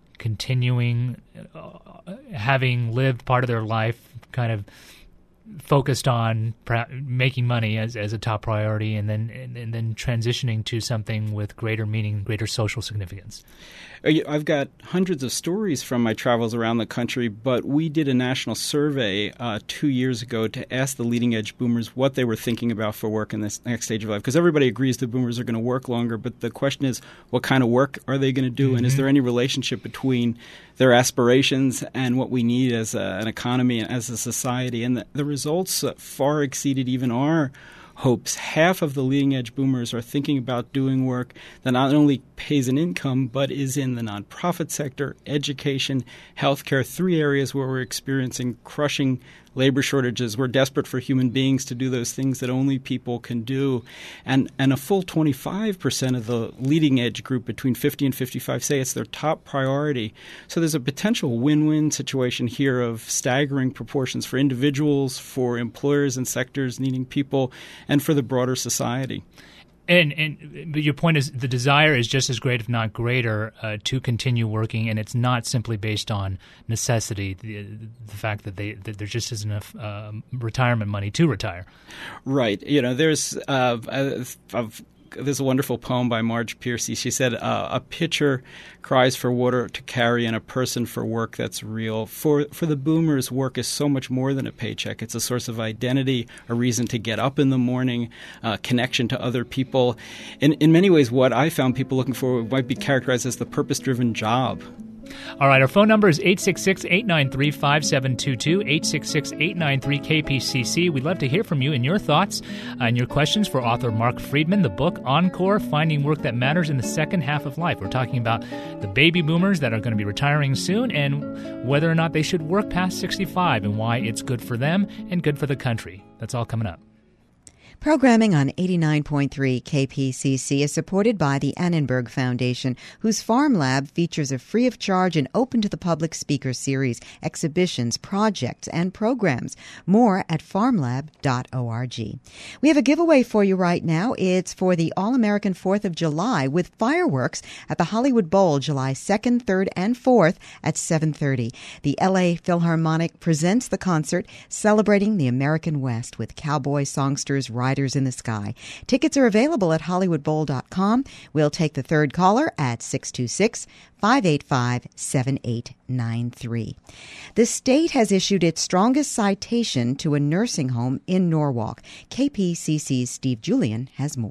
continuing, uh, having lived part of their life kind of focused on pra- making money as, as a top priority, and then and, and then transitioning to something with greater meaning, greater social significance? I've got hundreds of stories from my travels around the country, but we did a national survey uh, two years ago to ask the leading edge boomers what they were thinking about for work in this next stage of life. Because everybody agrees the boomers are going to work longer, but the question is, what kind of work are they going to do? Mm-hmm. And is there any relationship between their aspirations and what we need as a, an economy and as a society? And the, the results uh, far exceeded even our hopes. Half of the leading-edge boomers are thinking about doing work that not only pays an income, but is in the nonprofit sector, education, healthcare, three areas where we're experiencing crushing labor shortages. We're desperate for human beings to do those things that only people can do. And and a full twenty-five percent of the leading-edge group between fifty and fifty-five say it's their top priority. So there's a potential win-win situation here of staggering proportions for individuals, for employers and sectors needing people, and for the broader society. And and but your point is the desire is just as great, if not greater, uh, to continue working, and it's not simply based on necessity. The, the fact that they that there just isn't enough uh, retirement money to retire. Right. You know, there's uh, I've, I've There's a wonderful poem by Marge Piercy. She said, uh, a pitcher cries for water to carry and a person for work that's real. For for the boomers, work is so much more than a paycheck. It's a source of identity, a reason to get up in the morning, uh, connection to other people. In, in many ways, what I found people looking for might be characterized as the purpose-driven job. All right, our phone number is eight six six, eight nine three, five seven two two, eight six six, eight nine three, K P C C. We'd love to hear from you and your thoughts and your questions for author Mark Friedman, the book Encore, Finding Work That Matters in the Second Half of Life. We're talking about the baby boomers that are going to be retiring soon and whether or not they should work past sixty-five and why it's good for them and good for the country. That's all coming up. Programming on eighty-nine point three K P C C is supported by the Annenberg Foundation, whose Farm Lab features a free-of-charge and open-to-the-public speaker series, exhibitions, projects, and programs. More at farm lab dot org. We have a giveaway for you right now. It's for the All-American fourth of July with fireworks at the Hollywood Bowl, July second, third, and fourth at seven thirty. The L A Philharmonic presents the concert celebrating the American West with cowboy songsters, Riders in the Sky. Tickets are available at hollywood bowl dot com. We'll take the third caller at six two six, five eight five, seven eight nine three. The state has issued its strongest citation to a nursing home in Norwalk. K P C C's Steve Julian has more.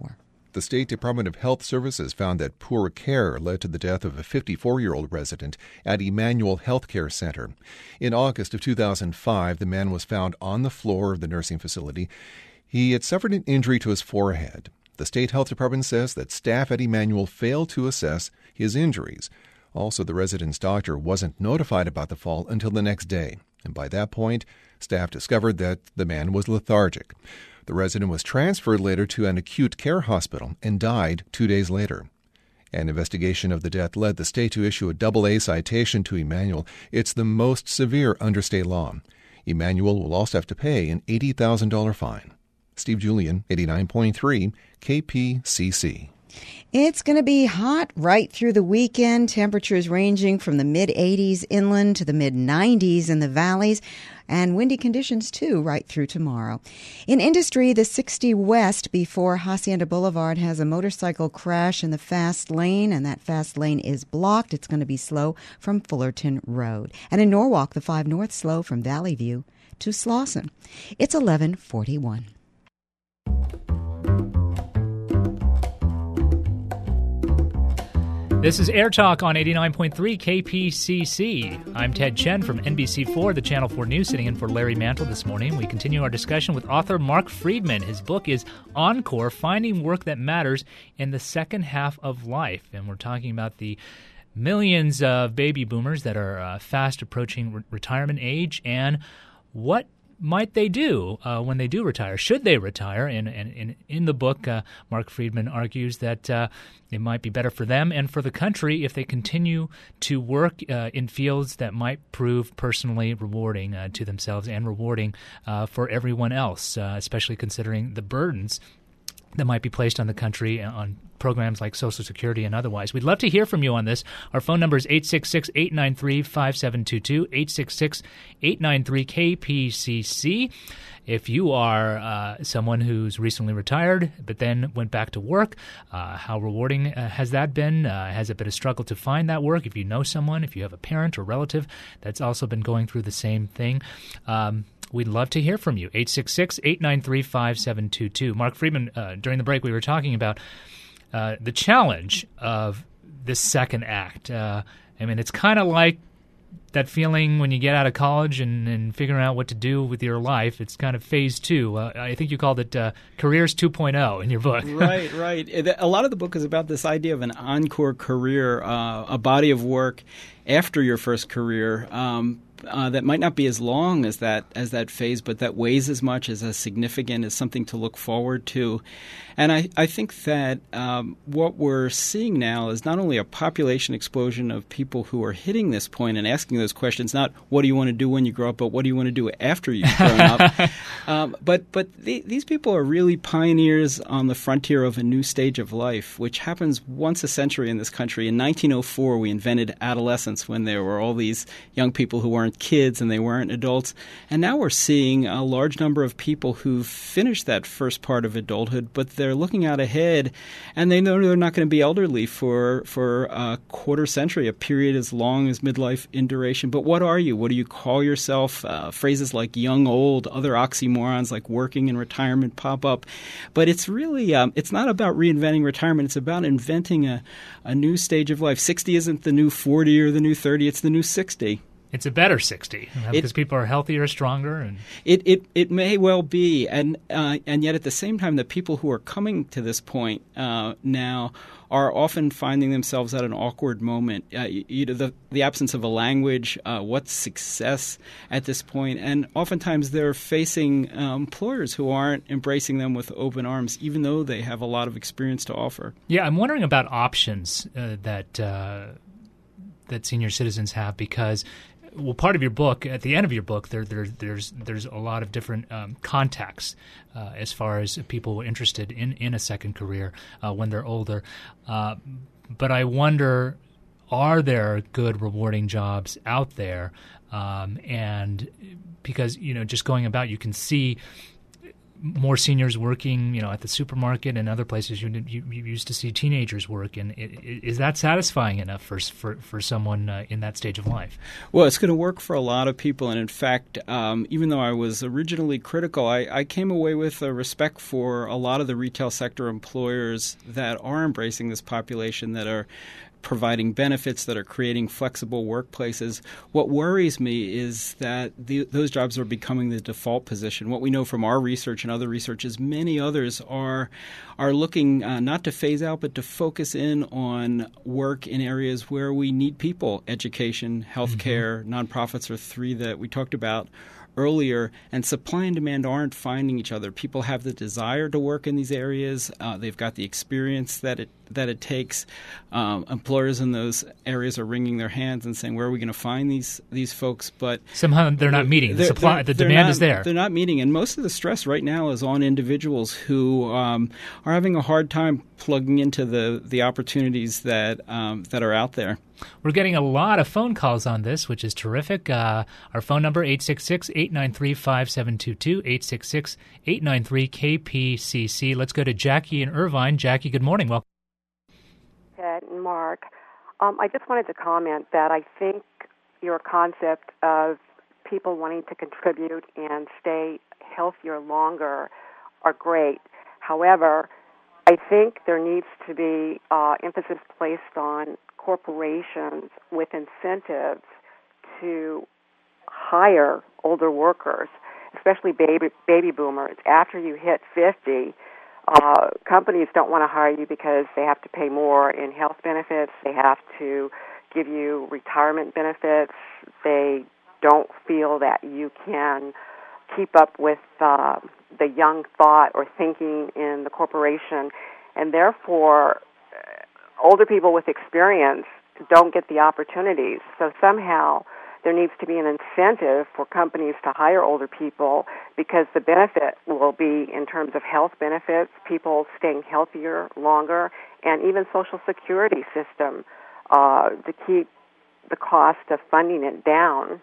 The State Department of Health Services found that poor care led to the death of a fifty-four-year-old resident at Emmanuel Healthcare Center. In August of two thousand five, the man was found on the floor of the nursing facility. He had suffered an injury to his forehead. The State Health Department says that staff at Emmanuel failed to assess his injuries. Also, the resident's doctor wasn't notified about the fall until the next day, and by that point, staff discovered that the man was lethargic. The resident was transferred later to an acute care hospital and died two days later. An investigation of the death led the state to issue a double A citation to Emmanuel. It's the most severe under state law. Emmanuel will also have to pay an eighty thousand dollars fine. Steve Julian, eighty-nine point three K P C C. It's going to be hot right through the weekend. Temperatures ranging from the mid eighties inland to the mid nineties in the valleys, and windy conditions, too, right through tomorrow. In industry, the sixty West before Hacienda Boulevard has a motorcycle crash in the fast lane, and that fast lane is blocked. It's going to be slow from Fullerton Road. And in Norwalk, the five North slow from Valley View to Slauson. It's eleven forty-one. This is Air Talk on eighty-nine point three K P C C. I'm Ted Chen from N B C four, the Channel four News, sitting in for Larry Mantle this morning. We continue our discussion with author Mark Friedman. His book is Encore, Finding Work That Matters in the Second Half of Life. And we're talking about the millions of baby boomers that are uh, fast approaching re- retirement age and what might they do uh, when they do retire? Should they retire? And, and, and in the book, uh, Mark Friedman argues that uh, it might be better for them and for the country if they continue to work uh, in fields that might prove personally rewarding uh, to themselves and rewarding uh, for everyone else, uh, especially considering the burdens that might be placed on the country on programs like Social Security and otherwise. We'd love to hear from you on this. Our phone number is eight six six, eight nine three, five seven two two, eight six six, eight nine three, K P C C. If you are uh, someone who's recently retired but then went back to work, uh, how rewarding uh, has that been? Uh, has it been a struggle to find that work? If you know someone, if you have a parent or relative that's also been going through the same thing, um, we'd love to hear from you. eight six six, eight nine three, five seven two two. Mark Friedman, uh, during the break we were talking about uh, the challenge of this second act. Uh, I mean, it's kind of like that feeling when you get out of college and, and figuring out what to do with your life. It's kind of phase two. Uh, I think you called it uh, Careers two point oh in your book. Right, right. A lot of the book is about this idea of an encore career, uh, a body of work after your first career um, uh, that might not be as long as that as that phase, but that weighs as much, as as significant, as something to look forward to. And I, I think that um, what we're seeing now is not only a population explosion of people who are hitting this point and asking those questions, not what do you want to do when you grow up, but what do you want to do after you've grown up. Um, but but the, these people are really pioneers on the frontier of a new stage of life, which happens once a century in this country. In nineteen oh four, we invented adolescence, when there were all these young people who weren't kids and they weren't adults. And now we're seeing a large number of people who've finished that first part of adulthood, but they're looking out ahead, and they know they're not going to be elderly for for a quarter century, a period as long as midlife in duration. But what are you? What do you call yourself? Uh, phrases like young, old, other oxymorons like working and retirement pop up. But it's really, um, it's not about reinventing retirement. It's about inventing a, a new stage of life. sixty isn't the new forty or the new thirty. It's the new sixty. It's a better sixty because it, people are healthier, stronger, and it it, it may well be, and uh, and yet at the same time, the people who are coming to this point uh, now are often finding themselves at an awkward moment. Uh, you know, the the absence of a language, uh, what's success at this point, and oftentimes they're facing uh, employers who aren't embracing them with open arms, even though they have a lot of experience to offer. Yeah, I'm wondering about options uh, that uh, that senior citizens have, because. Well, part of your book, at the end of your book, there, there there's there's a lot of different um, contexts uh, as far as people interested in, in a second career uh, when they're older. Uh, but I wonder, are there good, rewarding jobs out there? Um, and because, you know, just going about, you can see more seniors working, you know, at the supermarket and other places you you, you used to see teenagers work. And is that satisfying enough for for, for someone uh, in that stage of life? Well, it's going to work for a lot of people. And in fact, um, even though I was originally critical, I, I came away with a respect for a lot of the retail sector employers that are embracing this population, that are providing benefits, that are creating flexible workplaces. What worries me is that the, those jobs are becoming the default position. What we know from our research and other research is many others are are looking uh, not to phase out, but to focus in on work in areas where we need people. Education, healthcare, mm-hmm. nonprofits are three that we talked about earlier, and supply and demand aren't finding each other. People have the desire to work in these areas. Uh, they've got the experience that it that it takes. Um, employers in those areas are wringing their hands and saying, where are we going to find these these folks? But somehow they're not meeting. The supply, the demand not, is there. They're not meeting, and most of the stress right now is on individuals who um, are having a hard time plugging into the the opportunities that um, that are out there. We're getting a lot of phone calls on this, which is terrific. Uh, our phone number, eight six six, eight nine three, five seven two two, eight six six, eight nine three, K P C C. Let's go to Jackie in Irvine. Jackie, good morning. Welcome. Ted and Mark. Um, I just wanted to comment that I think your concept of people wanting to contribute and stay healthier longer are great. However, I think there needs to be uh, emphasis placed on corporations with incentives to hire older workers, especially baby baby boomers. After you hit fifty, uh, companies don't want to hire you because they have to pay more in health benefits. They have to give you retirement benefits. They don't feel that you can keep up with uh, the young thought or thinking in the corporation, and therefore older people with experience don't get the opportunities. So somehow there needs to be an incentive for companies to hire older people, because the benefit will be in terms of health benefits, people staying healthier longer, and even Social Security system uh, to keep the cost of funding it down.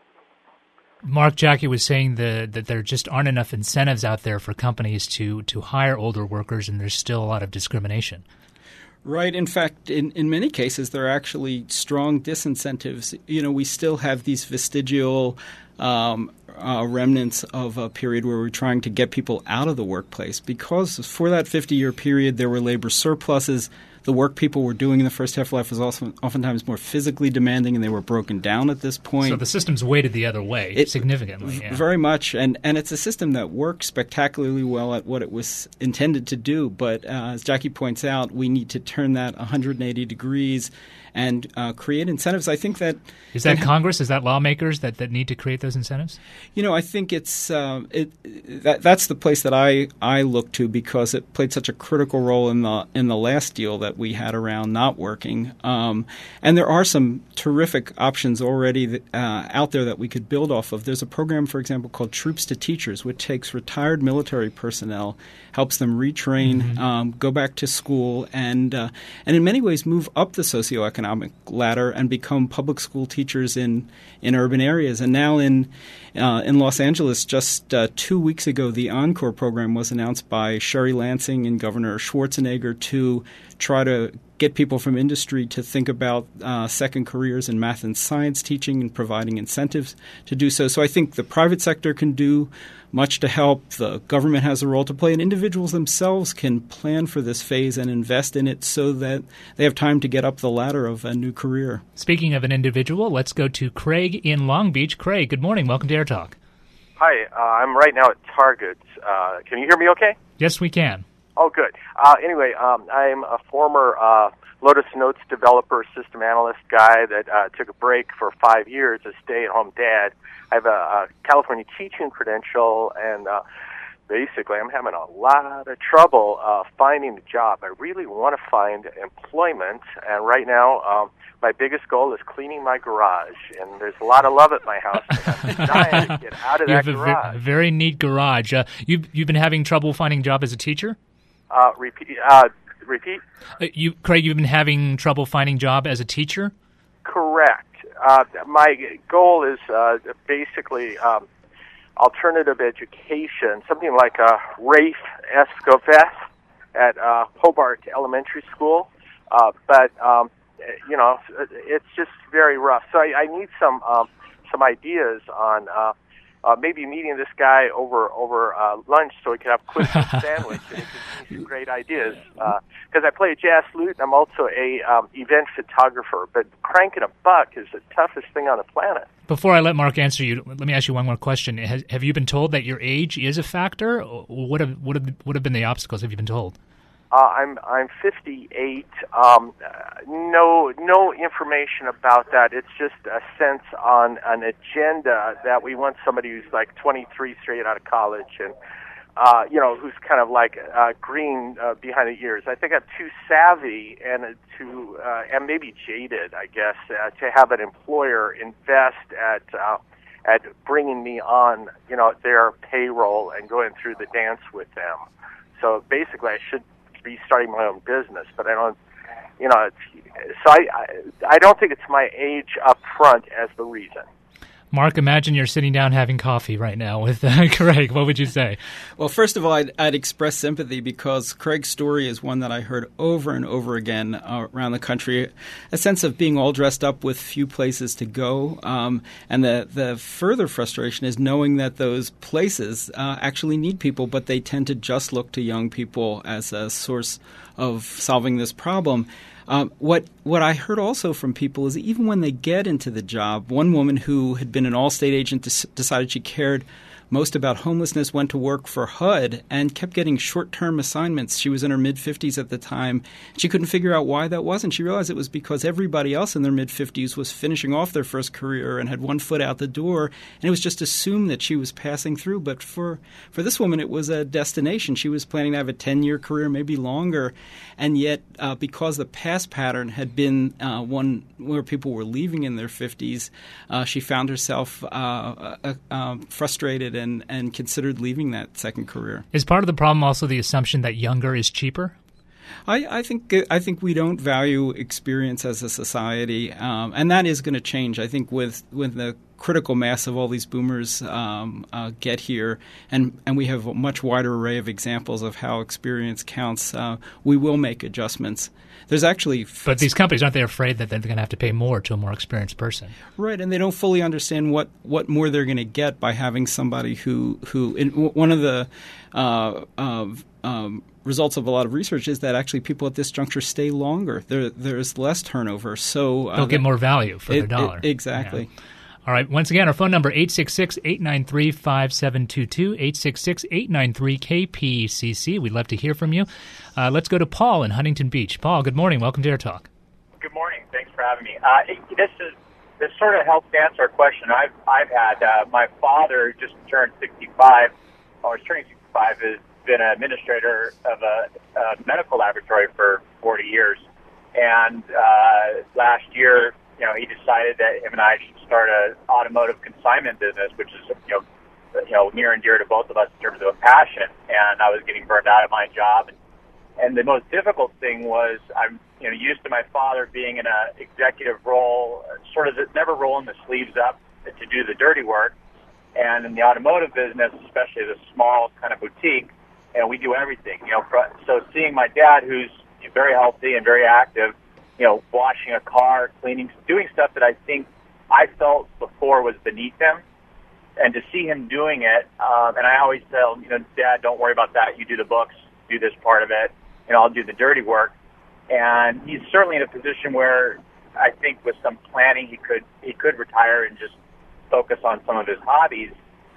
Mark, Jackie was saying the, that there just aren't enough incentives out there for companies to, to hire older workers, and there's still a lot of discrimination. Right. In fact, in, in many cases, there are actually strong disincentives. You know, we still have these vestigial um, uh, remnants of a period where we're trying to get people out of the workplace, because for that fifty-year period, there were labor surpluses. The work people were doing in the first half of life was also oftentimes more physically demanding, and they were broken down at this point. So the system's weighted the other way it, significantly. Yeah. Very much, and, and it's a system that works spectacularly well at what it was intended to do. But uh, as Jackie points out, we need to turn that one hundred eighty degrees and uh, create incentives. I think that is that Congress, is that lawmakers that, that need to create those incentives? You know, I think it's uh, it that that's the place that I, I look to, because it played such a critical role in the in the last deal that we had around not working. Um, and there are some terrific options already that, uh, out there that we could build off of. There's a program, for example, called Troops to Teachers, which takes retired military personnel, helps them retrain, mm-hmm. um, go back to school, and uh, and in many ways move up the socioeconomic ladder and become public school teachers in, in urban areas. And now in uh, in Los Angeles, just uh, two weeks ago, the Encore program was announced by Sherry Lansing and Governor Schwarzenegger to try to get people from industry to think about uh, second careers in math and science teaching and providing incentives to do so. So I think the private sector can do much to help. The government has a role to play, and individuals themselves can plan for this phase and invest in it so that they have time to get up the ladder of a new career. Speaking of an individual, let's go to Craig in Long Beach. Craig, good morning. Welcome to Air Talk. Hi, uh, I'm right now at Target. Uh, can you hear me okay? Yes, we can. Oh, good. Uh, anyway, um, I'm a former uh, Lotus Notes developer, system analyst guy that uh, took a break for five years as stay-at-home dad. I have a, a California teaching credential, and uh, basically I'm having a lot of trouble uh, finding a job. I really want to find employment, and right now um, my biggest goal is cleaning my garage, and there's a lot of love at my house. And I'm dying to get out of you that have garage. A v- very neat garage. Uh, you've, you've been having trouble finding a job as a teacher? Uh, repeat. Uh, repeat. Uh, you, Craig, you've been having trouble finding a job as a teacher? Correct. Uh, my goal is uh, basically um, alternative education, something like a Rafe Escovitch at uh, Hobart Elementary School. Uh, but, um, you know, it's just very rough. So I, I need some um, some ideas on uh, uh, maybe meeting this guy over over uh, lunch so we could have a quick sandwich and he could give me some great ideas. Because uh, I play jazz flute and I'm also a um, event photographer. But cranking a buck is the toughest thing on the planet. Before I let Mark answer you, let me ask you one more question. Has, have you been told that your age is a factor? What have what have what have been the obstacles? Have you been told? Uh, I'm I'm fifty-eight. Um, no no information about that. It's just a sense on an agenda that we want somebody who's like twenty-three, straight out of college, and uh, you know, who's kind of like uh, green uh, behind the ears. I think I'm too savvy and too uh, and maybe jaded, I guess, uh, to have an employer invest at uh, at bringing me on, you know, their payroll and going through the dance with them. So basically, I should be starting my own business, but I don't, you know, it's, so I, I, I don't think it's my age up front as the reason. Mark, imagine you're sitting down having coffee right now with uh, Craig. What would you say? Well, first of all, I'd, I'd express sympathy because Craig's story is one that I heard over and over again uh, around the country. A sense of being all dressed up with few places to go. Um, and the, the further frustration is knowing that those places uh, actually need people, but they tend to just look to young people as a source of solving this problem. Um, what what I heard also from people is even when they get into the job, one woman who had been an Allstate agent des- decided she cared most about homelessness, went to work for H U D and kept getting short-term assignments. She was in her mid-fifties at the time. She couldn't figure out why that was, and she realized it was because everybody else in their mid-fifties was finishing off their first career and had one foot out the door, and it was just assumed that she was passing through. But for, for this woman, it was a destination. She was planning to have a ten-year career, maybe longer, and yet uh, because the past pattern had been uh, one where people were leaving in their fifties, uh, she found herself uh, uh, uh, frustrated and, and considered leaving that second career. Is part of the problem also the assumption that younger is cheaper? I, I think I think we don't value experience as a society, um, and that is going to change. I think with with the critical mass of all these boomers um, uh, get here, and, and we have a much wider array of examples of how experience counts, uh, we will make adjustments. There's actually... But these companies, aren't they afraid that they're going to have to pay more to a more experienced person? Right, and they don't fully understand what, what more they're going to get by having somebody who... who in, one of the uh, uh, um, results of a lot of research is that actually people at this juncture stay longer. There, there's less turnover, so... Uh, They'll get more value for it, their dollar. It, exactly. Yeah. All right. Once again, our phone number, eight six six, eight nine three, five seven two two, eight six six, eight nine three, K P C C. We'd love to hear from you. Uh, let's go to Paul in Huntington Beach. Paul, good morning. Welcome to Air Talk. Good morning. Thanks for having me. Uh, this is this sort of helps answer a question I've I've had. Uh, my father just turned sixty-five, or is turning sixty-five, has been an administrator of a, a medical laboratory for forty years. And uh, last year, you know, he decided that him and I should start an automotive consignment business, which is, you know, you know, near and dear to both of us in terms of a passion. And I was getting burned out at my job. And, and the most difficult thing was I'm, you know, used to my father being in an executive role, sort of the, never rolling the sleeves up to do the dirty work. And in the automotive business, especially the small kind of boutique, you know, we do everything. You know, so seeing my dad, who's very healthy and very active, you know, washing a car, cleaning, doing stuff that I think I felt before was beneath him. And to see him doing it, um, and I always tell, you know, Dad, don't worry about that. You do the books, do this part of it, and I'll do the dirty work. And he's certainly in a position where I think with some planning he could he could retire and just focus on some of his hobbies.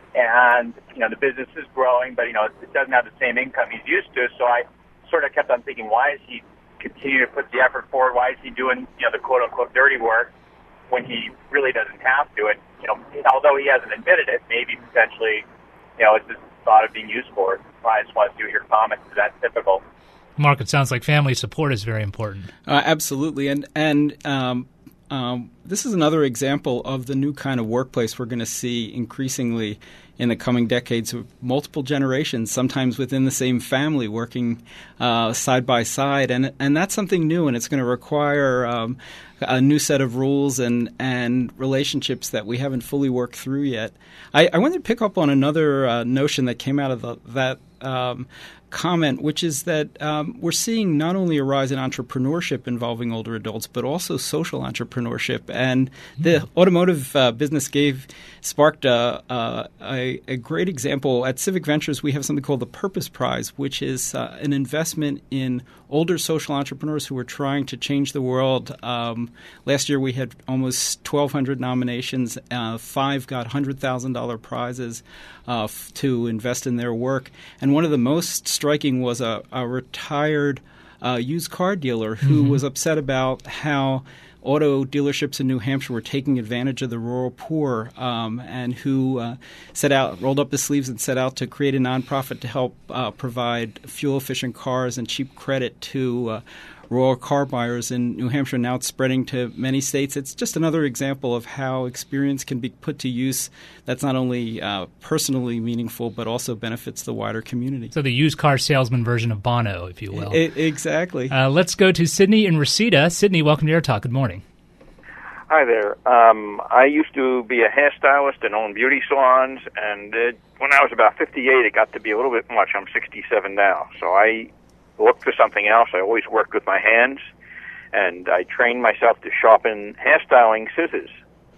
And, you know, the business is growing, but, you know, it doesn't have the same income he's used to. So I sort of kept on thinking, why is he continue to put the effort forward? Why is he doing, you know, the quote-unquote dirty work when he really doesn't have to? And, you know, although he hasn't admitted it, maybe potentially, you know, it's just thought of being used for it. I just want to do your comments. Is that typical? Mark, it sounds like family support is very important. Uh, absolutely. And, and um, um, this is another example of the new kind of workplace we're going to see increasingly in the coming decades, with multiple generations, sometimes within the same family, working uh, side by side. And and that's something new, and it's going to require um, a new set of rules and, and relationships that we haven't fully worked through yet. I, I wanted to pick up on another uh, notion that came out of the, that um, comment, which is that um, we're seeing not only a rise in entrepreneurship involving older adults, but also social entrepreneurship. And the automotive uh, business gave sparked uh, uh, a, a great example. At Civic Ventures, we have something called the Purpose Prize, which is uh, an investment in older social entrepreneurs who are trying to change the world. Um, last year, we had almost twelve hundred nominations. Uh, five got one hundred thousand dollars prizes uh, f- to invest in their work. And one of the most striking was a, a retired uh, used car dealer who mm-hmm. was upset about how auto dealerships in New Hampshire were taking advantage of the rural poor, um, and who uh, set out, rolled up his sleeves and set out to create a nonprofit to help uh, provide fuel-efficient cars and cheap credit to uh, rural car buyers in New Hampshire. Now it's spreading to many states. It's just another example of how experience can be put to use that's not only uh, personally meaningful, but also benefits the wider community. So the used car salesman version of Bono, if you will. I- exactly. Uh, let's go to Sydney in Reseda. Sydney, welcome to Air Talk. Good morning. Hi there. Um, I used to be a hairstylist and own beauty salons, and it, when I was about fifty-eight, it got to be a little bit much. I'm sixty-seven now, so I looked for something else. I always worked with my hands, and I trained myself to sharpen hairstyling scissors.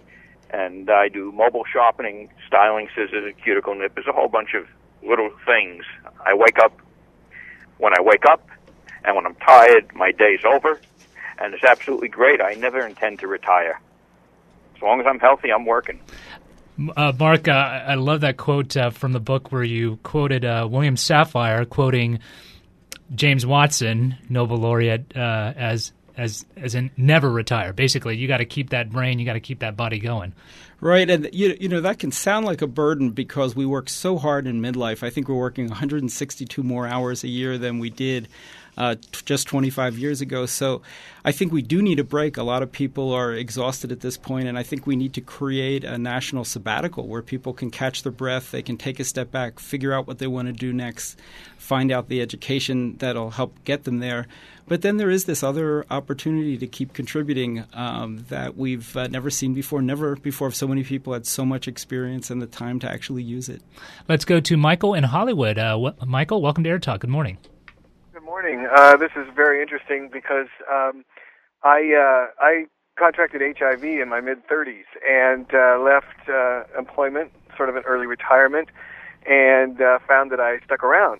And I do mobile sharpening, styling scissors, and cuticle nippers, a whole bunch of little things. I wake up when I wake up, and when I'm tired, my day's over, and it's absolutely great. I never intend to retire. As long as I'm healthy, I'm working. Uh, Mark, uh, I love that quote uh, from the book where you quoted uh, William Safire quoting James Watson, Nobel laureate, uh, as as as in never retire. Basically, you got to keep that brain, you got to keep that body going. Right, and you you know that can sound like a burden because we work so hard in midlife. I think we're working one hundred sixty-two more hours a year than we did uh, t- just twenty-five years ago. So I think we do need a break. A lot of people are exhausted at this point, and I think we need to create a national sabbatical where people can catch their breath, they can take a step back, figure out what they want to do next, find out the education that'll help get them there. But then there is this other opportunity to keep contributing um, that we've uh, never seen before. Never before have so many people had so much experience and the time to actually use it. Let's go to Michael in Hollywood. Uh, wh- Michael, welcome to Air Talk. Good morning. Good morning. Uh, this is very interesting because um, I uh, I contracted H I V in my mid-thirties and uh, left uh, employment, sort of an early retirement, and uh, found that I stuck around.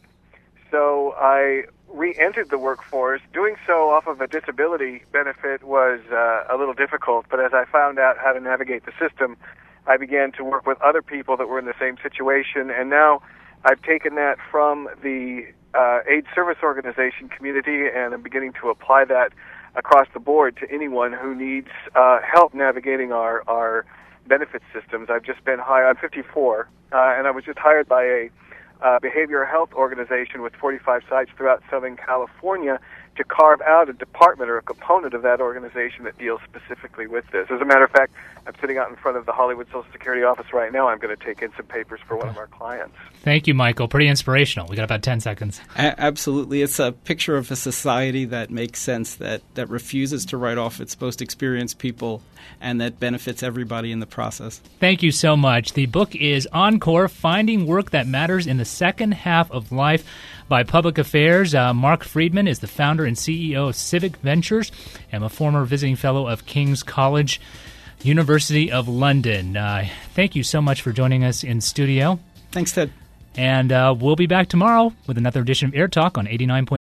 So I re-entered the workforce. Doing so off of a disability benefit was uh, a little difficult, but as I found out how to navigate the system, I began to work with other people that were in the same situation, and now I've taken that from the uh, AIDS service organization community, and I'm beginning to apply that across the board to anyone who needs uh, help navigating our, our benefit systems. I've just been hired. I'm fifty-four, uh, and I was just hired by a Uh, behavioral health organization with forty-five sites throughout Southern California to carve out a department or a component of that organization that deals specifically with this. As a matter of fact, I'm sitting out in front of the Hollywood Social Security office right now. I'm going to take in some papers for one of our clients. Thank you, Michael. Pretty inspirational. We got about ten seconds. A- absolutely. It's a picture of a society that makes sense, that, that refuses to write off its most experienced people, and that benefits everybody in the process. Thank you so much. The book is Encore, Finding Work That Matters in the Second Half of Life by Public Affairs. Uh, Mark Friedman is the founder and C E O of Civic Ventures and a former visiting fellow of King's College, University of London. Uh, thank you so much for joining us in studio. Thanks, Ted. And uh, we'll be back tomorrow with another edition of Air Talk on eighty-nine point